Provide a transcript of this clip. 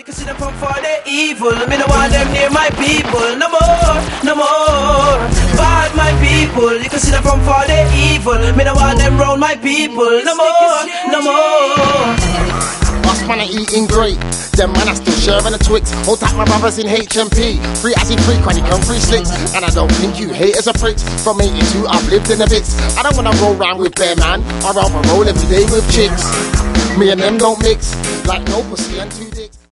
can see them from for the evil. Me no want them near my people. No more, no more. Bad my people. You can see them from for the evil. Me no want them round my people. No more, no more. Us man are eating great. Them man are still sharing the Twix. Hold tight my brothers in HMP. Free as in free chronic and free slicks. And I don't think you haters are pricks. From 82 I've lived in the bits. I don't wanna roll round with bare man. I'd rather roll every day with chicks. Me and them don't mix. Like no pussy and two dicks.